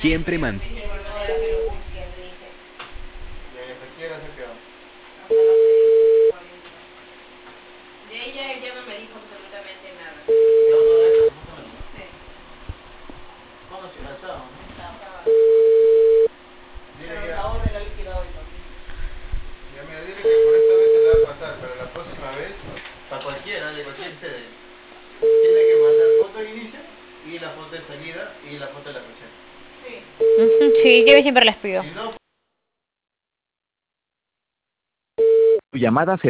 siempre mantiene. De ella no me dijo absolutamente nada. ¿Cómo se la chao? Pero la orden la liquidado hoy también. Ya mira, dile que por esta vez se la va a pasar, pero la próxima vez, Para cualquiera, de cualquier sede. Tiene que mandar foto de inicio y la foto de salida y la foto de la recepción. Sí. Sí, yo siempre les pido. Si no, Tu llamada